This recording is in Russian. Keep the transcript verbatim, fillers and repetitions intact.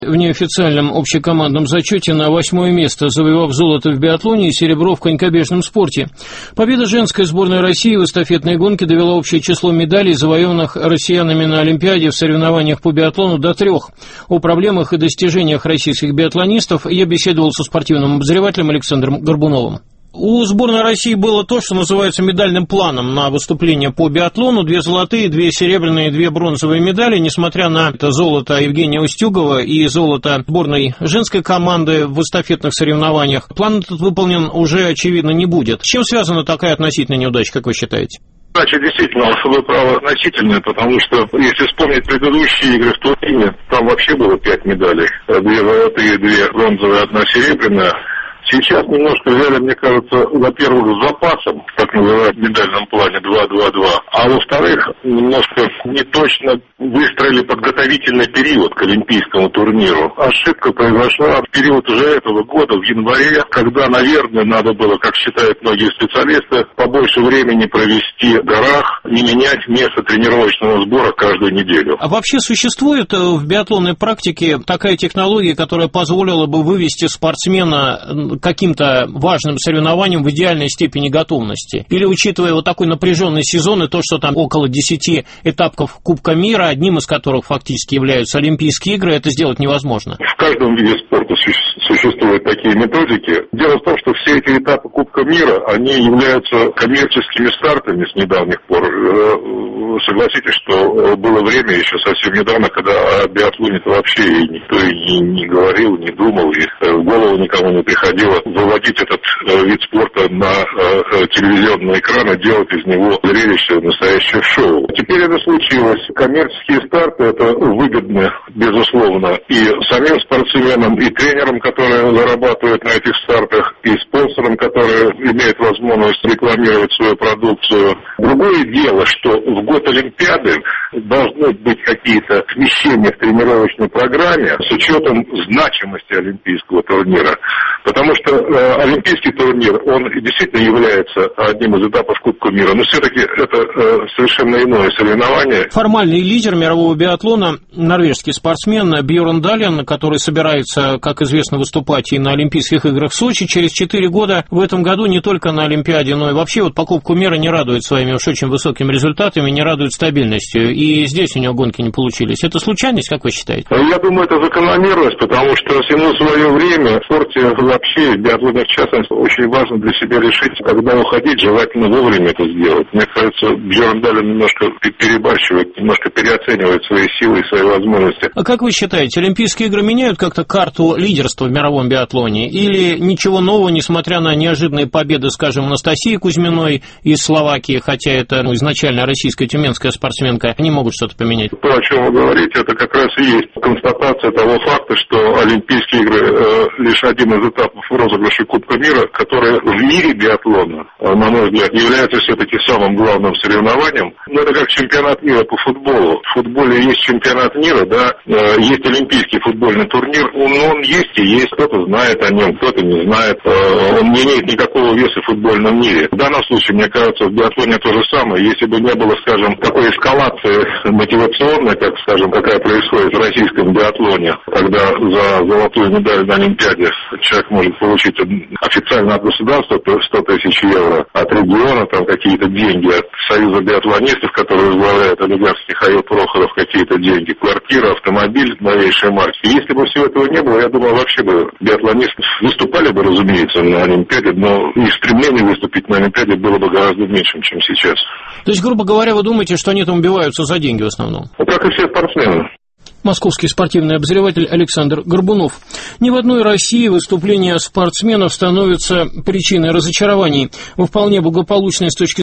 В неофициальном общекомандном зачете на восьмое место, завоевав золото в биатлоне и серебро в конькобежном спорте. Победа женской сборной России в эстафетной гонке довела общее число медалей, завоеванных россиянами на Олимпиаде в соревнованиях по биатлону, до трех. О проблемах и достижениях российских биатлонистов я беседовал со спортивным обозревателем Александром Горбуновым. У сборной России было то, что называется медальным планом на выступление по биатлону. Две золотые, две серебряные, две бронзовые медали. Несмотря на это золото Евгения Устюгова и золото сборной женской команды в эстафетных соревнованиях, план этот выполнен уже, очевидно, не будет. С чем связана такая относительная неудача, как вы считаете? Значит, действительно, вы правы, значительная, потому что, если вспомнить предыдущие игры в Турине, там вообще было пять медалей. Две золотые, две бронзовые, одна серебряная. Сейчас немножко взяли, мне кажется, во-первых, с запасом, так называемом медальном плане два-два-два, а во-вторых, немножко неточно выстроили подготовительный период к олимпийскому турниру. Ошибка произошла в период уже этого года, в январе, когда, наверное, надо было, как считают многие специалисты, побольше времени провести в горах, не менять место тренировочного сбора каждую неделю. А вообще существует в биатлонной практике такая технология, которая позволила бы вывести спортсмена каким-то важным соревнованием в идеальной степени готовности? Или, учитывая вот такой напряженный сезон и то, что там около десяти этапов Кубка мира, одним из которых фактически являются Олимпийские игры, это сделать невозможно? В каждом виде спорта существуют такие методики. Дело в том, что все эти этапы Кубка мира, они являются коммерческими стартами с недавних пор. Согласитесь, что было время еще совсем недавно, когда о биатлоне-то вообще никто и не говорил, не думал, и в голову никому не приходило выводить этот вид спорта на телевизионный экран и делать из него зрелище, настоящее шоу. Теперь это случилось. Коммерческие старты — это выгодно, безусловно, и самим спортсменам, и тренерам, которые зарабатывают на этих стартах, и спонсорам, которые имеют возможность рекламировать свою продукцию. Другое дело, что в год Олимпиады должны быть какие-то смещения в тренировочной программе с учетом значимости олимпийского турнира. Потому что э, олимпийский турнир, он действительно является одним из этапов Кубка мира, но все-таки это э, совершенно иное соревнование. Формальный лидер мирового биатлона, норвежский спортсмен Бьорн Дален, который собирается, как известно, выступать и на Олимпийских играх в Сочи через четыре года, в этом году не только на Олимпиаде, но и вообще вот по Кубку мира не радует своими уж очень высокими результатами, не радует стабильностью. И здесь у него гонки не получились. Это случайность, как вы считаете? Я думаю, это закономерность, потому что всему свое время в спорте вообще, в биатлоне в частности, очень важно для себя решить, когда уходить, желательно вовремя это сделать. Мне кажется, Бьорн Дален немножко перебарщивает, немножко переоценивает свои силы и свои возможности. А как вы считаете, Олимпийские игры меняют как-то карту лидерства в мировом биатлоне? Или ничего нового, несмотря на неожиданные победы, скажем, Анастасии Кузьминой из Словакии, хотя это ну, изначально российская тюменская спортсменка, они могут что-то поменять? То, о чем вы говорите, это как раз и есть констатация того факта, что Олимпийские игры э, лишь один из этапов розыгрыша Кубка мира, который в мире биатлона, на мой взгляд, является все-таки самым главным соревнованием. Ну, это как чемпионат мира по футболу. В футболе есть чемпионат мира, да, есть олимпийский футбольный турнир, он, он есть и есть, кто-то знает о нем, кто-то не знает, он не имеет никакого веса в футбольном мире. В данном случае, мне кажется, в биатлоне то же самое. Если бы не было, скажем, такой эскалации мотивационной, как, скажем, какая происходит в российском биатлоне, когда за золотую медаль на Олимпиаде человек может получить официально от государства сто тысяч евро, от региона там какие-то деньги, от союза биатлонистов, который возглавляет олигарх Михаил Прохоров, какие-то деньги, квартира, автомобиль новейшей марки. И если бы всего этого не было, я думаю, вообще бы биатлонисты выступали бы, разумеется, на Олимпиаде, но их стремление выступить на Олимпиаде было бы гораздо меньшим, чем сейчас. То есть, грубо говоря, вы думаете, что они там убиваются за деньги в основном? Ну, как и все спортсмены. Московский спортивный обозреватель Александр Горбунов. Ни в одной России выступления спортсменов становятся причиной разочарований. Во вполне благополучной с точки